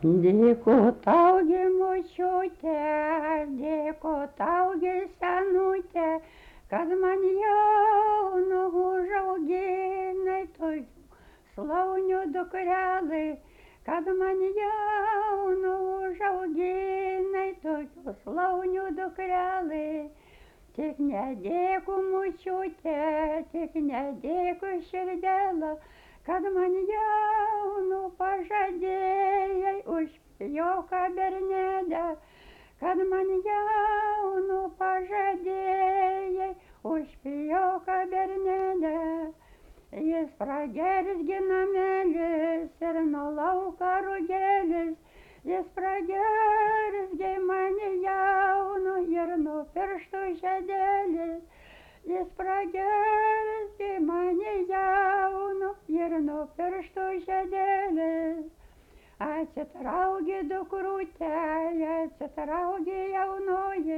Dėkui tau, gi močiute, dėkui tau, gi senute, kad man jaunu užauginai tokių slaunių dukrelai, kad man jaunu užauginai tokių slaunių dukrelai. Tik nedėkui močiute, tik nedėkui širdėla, kad man jaunu pažadėjai už pijoką bernelę, kad man jaunu pažadėjai už pijoką bernelę. Jis pragers ginamelis ir nuo lauko rugelis, jis pragers gi mane jaunu ir nuo pirštų žiedelis. Jis pragers gi mane jaunu ir nuo pirštų žiedelis. Atsitrauki dukrute, atsitrauki jaunoji,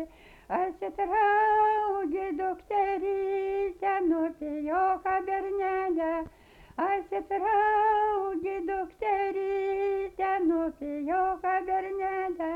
atsitrauki dukteryte nuo pijoką bernelę. Atsitrauki dukteryte nuo pijoką bernelę.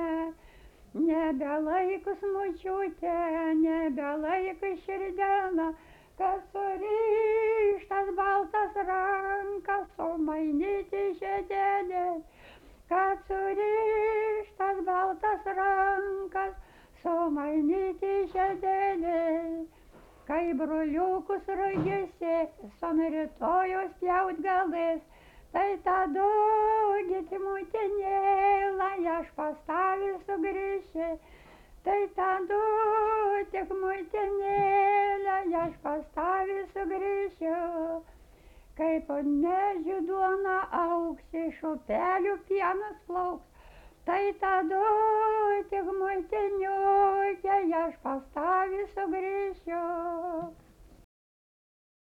Nebelaikus močiute, nebelaikus širdėla, kad surištas baltas rankas sumainyti žiedelės, kad surištas baltas rankas sumainyti žiedelės. Kai broliukus ragėsi, son rytojos pjaut galės, tai tada gėti motinėlą, aš pas tavį sugrįšiu. Tai tada tik motinėlę, aš pas tavį sugrįšiu. Kaip medžių duona augs, iš upelių pienas plauks, tai tada tik motinėlę, aš pas tavį sugrįšiu.